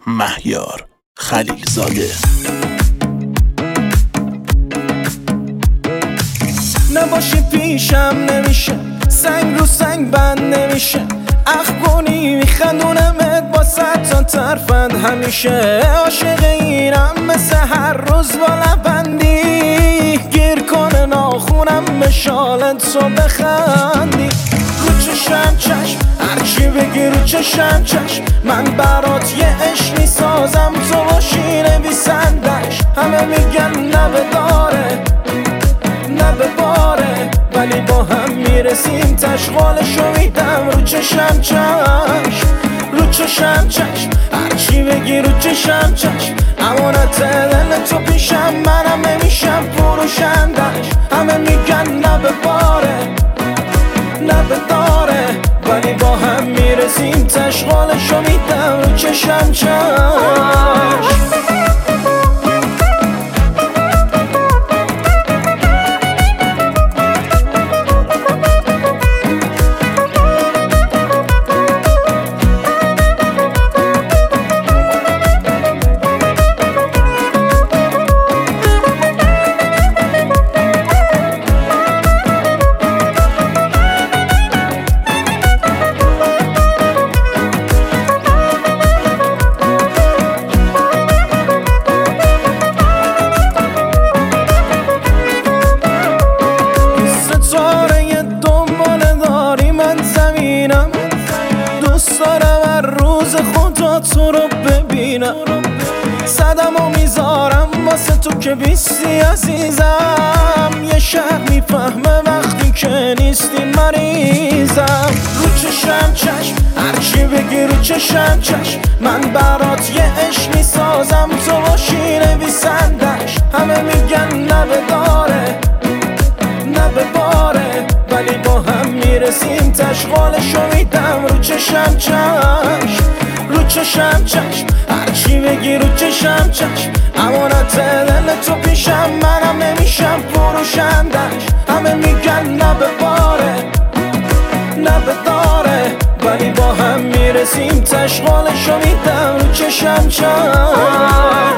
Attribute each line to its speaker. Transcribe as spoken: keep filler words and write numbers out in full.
Speaker 1: مهیار خلیلزاده.
Speaker 2: نباشی پیشم نمیشه، سنگ رو سنگ بند نمیشه، اخ کنی میخندونمت با صد تا ترفند همیشه. عاشق اینم مثل هر روز با لبندی، گیر کنه ناخونم به شالت تو بخندی. رو چشم چشم هرچی بگی رو چشم چشم، من برات یه عشق میسازم تو باشی نویسندش. همه میگن نبه داره نبه باره، ولی با هم میرسیم تشغالشو میدم رو چشم چشم. رو چشم چشم هرچی بگی رو چشم چشم، امانت دل تو پیشم منم نمیشم فروشندش. همه میگن نبه باره نبه داره، ولی با هم میرسیم تشغالشو میدم رو چشم چشم. دوست دارم هر روز خدا تو رو ببینم، صدم و میذارم واسه تو که بیستی عزیزم. یه شهر میفهمه وقتی که نیستی مریضم. رو چشم چشم هرچی بگی رو چشم چشم، من برات یه عشق میسازم تو باشی نویسندش. همه میگن نبه داره نبه باره، ولی با هم میرسیم تشغالشو میدم رو چشم چشم. رو چشم چشم هرچی بگی رو چشم چشم، امانت دل تو پیشم منم نمیشم فروشندش. همه میگن نبه باره نبه داره، ولی با هم میرسیم تشغالشو میدم رو چشم چشم.